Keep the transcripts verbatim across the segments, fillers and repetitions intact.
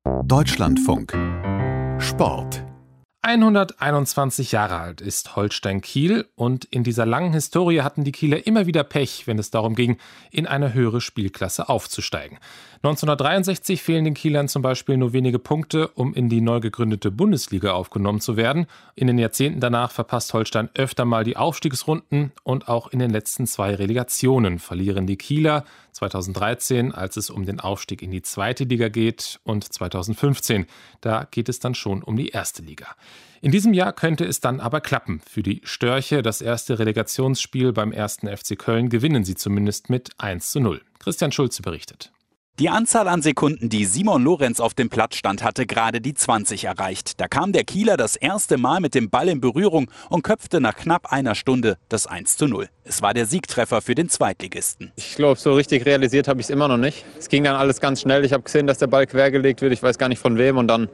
Deutschlandfunk Sport. hunderteinundzwanzig Jahre alt ist Holstein Kiel und in dieser langen Historie hatten die Kieler immer wieder Pech, wenn es darum ging, in eine höhere Spielklasse aufzusteigen. neunzehnhundertdreiundsechzig fehlen den Kielern zum Beispiel nur wenige Punkte, um in die neu gegründete Bundesliga aufgenommen zu werden. In den Jahrzehnten danach verpasst Holstein öfter mal die Aufstiegsrunden und auch in den letzten zwei Relegationen verlieren die Kieler. zweitausenddreizehn, als es um den Aufstieg in die zweite Liga geht, und zweitausendfünfzehn, da geht es dann schon um die erste Liga. In diesem Jahr könnte es dann aber klappen. Für die Störche, das erste Relegationsspiel beim ersten F C Köln, gewinnen sie zumindest mit eins zu null. Christian Schulze berichtet. Die Anzahl an Sekunden, die Simon Lorenz auf dem Platz stand, hatte gerade die zwanzig erreicht. Da kam der Kieler das erste Mal mit dem Ball in Berührung und köpfte nach knapp einer Stunde das eins zu null. Es war der Siegtreffer für den Zweitligisten. Ich glaube, so richtig realisiert habe ich es immer noch nicht. Es ging dann alles ganz schnell. Ich habe gesehen, dass der Ball quergelegt wird. Ich weiß gar nicht von wem. Und dann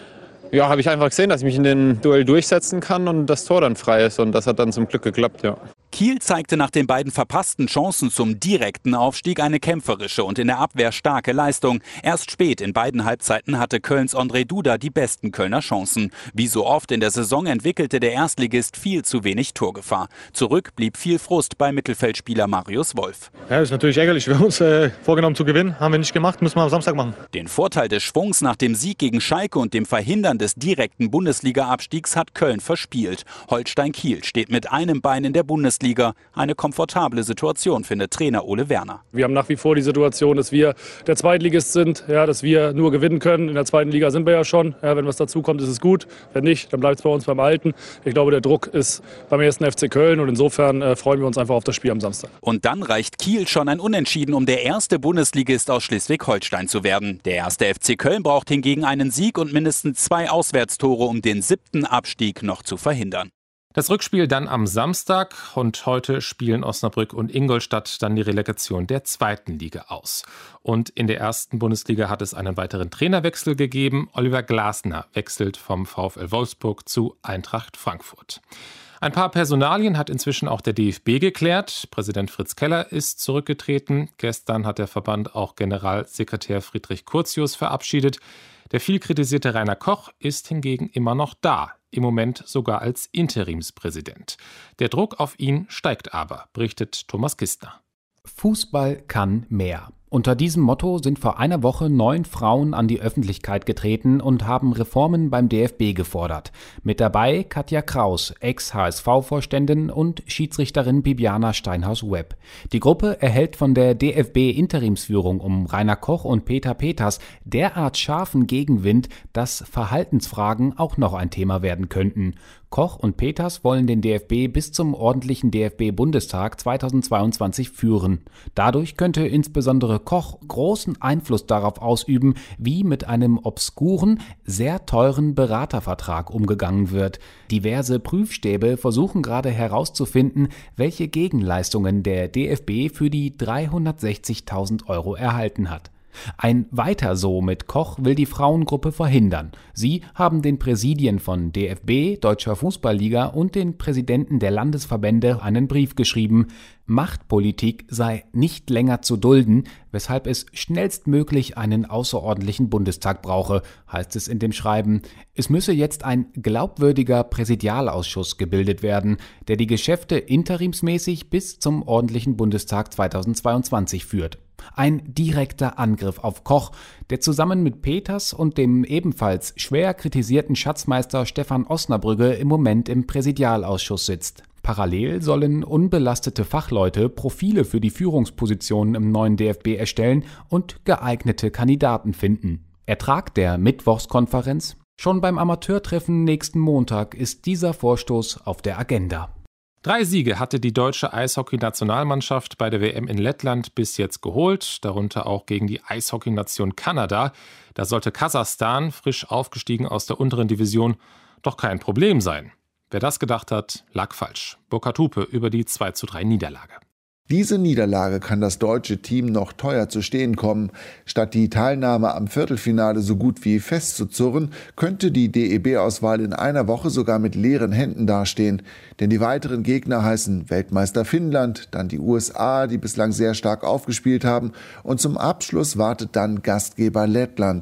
ja, habe ich einfach gesehen, dass ich mich in den Duell durchsetzen kann und das Tor dann frei ist. Und das hat dann zum Glück geklappt, ja. Kiel zeigte nach den beiden verpassten Chancen zum direkten Aufstieg eine kämpferische und in der Abwehr starke Leistung. Erst spät in beiden Halbzeiten hatte Kölns Ondrej Duda die besten Kölner Chancen. Wie so oft in der Saison entwickelte der Erstligist viel zu wenig Torgefahr. Zurück blieb viel Frust bei Mittelfeldspieler Marius Wolf. Ja, das ist natürlich ärgerlich. Wir haben uns äh, vorgenommen zu gewinnen. Haben wir nicht gemacht, müssen wir am Samstag machen. Den Vorteil des Schwungs nach dem Sieg gegen Schalke und dem Verhindern des direkten Bundesliga-Abstiegs hat Köln verspielt. Holstein Kiel steht mit einem Bein in der Bundesliga. Eine komfortable Situation, findet Trainer Ole Werner. Wir haben nach wie vor die Situation, dass wir der Zweitligist sind, ja, dass wir nur gewinnen können. In der zweiten Liga sind wir ja schon. Ja, wenn was dazu kommt, ist es gut. Wenn nicht, dann bleibt es bei uns beim Alten. Ich glaube, der Druck ist beim ersten F C Köln und insofern äh, freuen wir uns einfach auf das Spiel am Samstag. Und dann reicht Kiel schon ein Unentschieden, um der erste Bundesligist aus Schleswig-Holstein zu werden. Der erste F C Köln braucht hingegen einen Sieg und mindestens zwei Auswärtstore, um den siebten Abstieg noch zu verhindern. Das Rückspiel dann am Samstag, und heute spielen Osnabrück und Ingolstadt dann die Relegation der zweiten Liga aus. Und in der ersten Bundesliga hat es einen weiteren Trainerwechsel gegeben. Oliver Glasner wechselt vom VfL Wolfsburg zu Eintracht Frankfurt. Ein paar Personalien hat inzwischen auch der D F B geklärt. Präsident Fritz Keller ist zurückgetreten. Gestern hat der Verband auch Generalsekretär Friedrich Curtius verabschiedet. Der viel kritisierte Rainer Koch ist hingegen immer noch da, im Moment sogar als Interimspräsident. Der Druck auf ihn steigt aber, berichtet Thomas Kistner. Fußball kann mehr. Unter diesem Motto sind vor einer Woche neun Frauen an die Öffentlichkeit getreten und haben Reformen beim D F B gefordert. Mit dabei Katja Kraus, Ex-H S V-Vorständin, und Schiedsrichterin Bibiana Steinhaus-Webb. Die Gruppe erhält von der D F B-Interimsführung um Rainer Koch und Peter Peters derart scharfen Gegenwind, dass Verhaltensfragen auch noch ein Thema werden könnten. Koch und Peters wollen den D F B bis zum ordentlichen D F B-Bundestag zweitausendzweiundzwanzig führen. Dadurch könnte insbesondere Koch großen Einfluss darauf ausüben, wie mit einem obskuren, sehr teuren Beratervertrag umgegangen wird. Diverse Prüfstäbe versuchen gerade herauszufinden, welche Gegenleistungen der D F B für die dreihundertsechzigtausend Euro erhalten hat. Ein Weiter so mit Koch will die Frauengruppe verhindern. Sie haben den Präsidien von D F B, Deutscher Fußballliga und den Präsidenten der Landesverbände einen Brief geschrieben. Machtpolitik sei nicht länger zu dulden, weshalb es schnellstmöglich einen außerordentlichen Bundestag brauche, heißt es in dem Schreiben. Es müsse jetzt ein glaubwürdiger Präsidialausschuss gebildet werden, der die Geschäfte interimsmäßig bis zum ordentlichen Bundestag zweitausendzweiundzwanzig führt. Ein direkter Angriff auf Koch, der zusammen mit Peters und dem ebenfalls schwer kritisierten Schatzmeister Stefan Osnabrügge im Moment im Präsidialausschuss sitzt. Parallel sollen unbelastete Fachleute Profile für die Führungspositionen im neuen D F B erstellen und geeignete Kandidaten finden. Ertrag der Mittwochskonferenz? Schon beim Amateurtreffen nächsten Montag ist dieser Vorstoß auf der Agenda. Drei Siege hatte die deutsche Eishockey-Nationalmannschaft bei der W M in Lettland bis jetzt geholt, darunter auch gegen die Eishockey-Nation Kanada. Da sollte Kasachstan, frisch aufgestiegen aus der unteren Division, doch kein Problem sein. Wer das gedacht hat, lag falsch. Burkhard Hupe über die zwei zu drei Niederlage. Diese Niederlage kann das deutsche Team noch teuer zu stehen kommen. Statt die Teilnahme am Viertelfinale so gut wie festzuzurren, könnte die D E B-Auswahl in einer Woche sogar mit leeren Händen dastehen. Denn die weiteren Gegner heißen Weltmeister Finnland, dann die U S A, die bislang sehr stark aufgespielt haben, und zum Abschluss wartet dann Gastgeber Lettland.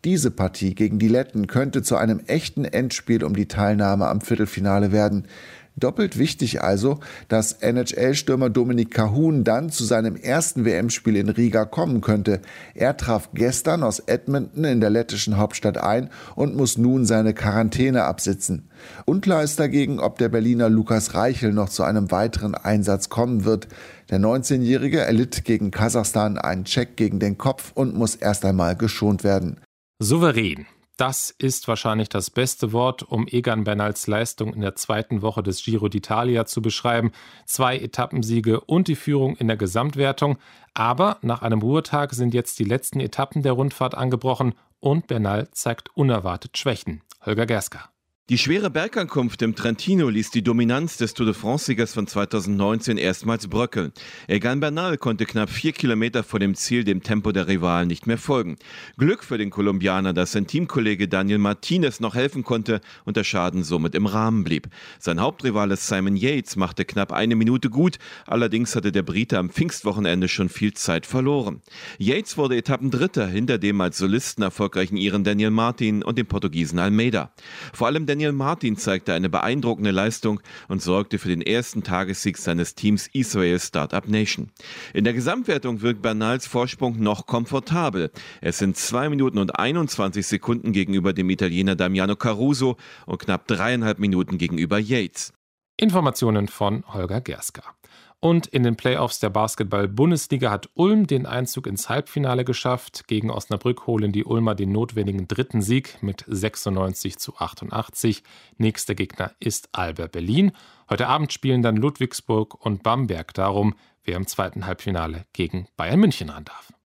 Diese Partie gegen die Letten könnte zu einem echten Endspiel um die Teilnahme am Viertelfinale werden. Doppelt wichtig also, dass N H L-Stürmer Dominik Kahun dann zu seinem ersten W M-Spiel in Riga kommen könnte. Er traf gestern aus Edmonton in der lettischen Hauptstadt ein und muss nun seine Quarantäne absitzen. Unklar ist dagegen, ob der Berliner Lukas Reichel noch zu einem weiteren Einsatz kommen wird. Der neunzehnjährige erlitt gegen Kasachstan einen Check gegen den Kopf und muss erst einmal geschont werden. Souverän. Das ist wahrscheinlich das beste Wort, um Egan Bernals Leistung in der zweiten Woche des Giro d'Italia zu beschreiben. Zwei Etappensiege und die Führung in der Gesamtwertung. Aber nach einem Ruhetag sind jetzt die letzten Etappen der Rundfahrt angebrochen und Bernal zeigt unerwartet Schwächen. Holger Gerska. Die schwere Bergankunft im Trentino ließ die Dominanz des Tour de France-Siegers von zweitausendneunzehn erstmals bröckeln. Egan Bernal konnte knapp vier Kilometer vor dem Ziel dem Tempo der Rivalen nicht mehr folgen. Glück für den Kolumbianer, dass sein Teamkollege Daniel Martinez noch helfen konnte und der Schaden somit im Rahmen blieb. Sein Hauptrivale Simon Yates machte knapp eine Minute gut, allerdings hatte der Brite am Pfingstwochenende schon viel Zeit verloren. Yates wurde Etappendritter hinter dem als Solisten erfolgreichen Iren Daniel Martin und dem Portugiesen Almeida. Vor allem der Daniel Martin zeigte eine beeindruckende Leistung und sorgte für den ersten Tagessieg seines Teams Israel Startup Nation. In der Gesamtwertung wirkt Bernals Vorsprung noch komfortabel. Es sind zwei Minuten und einundzwanzig Sekunden gegenüber dem Italiener Damiano Caruso und knapp dreieinhalb Minuten gegenüber Yates. Informationen von Holger Gerska. Und in den Playoffs der Basketball-Bundesliga hat Ulm den Einzug ins Halbfinale geschafft. Gegen Osnabrück holen die Ulmer den notwendigen dritten Sieg mit sechsundneunzig zu achtundachtzig. Nächster Gegner ist Alba Berlin. Heute Abend spielen dann Ludwigsburg und Bamberg darum, wer im zweiten Halbfinale gegen Bayern München ran darf.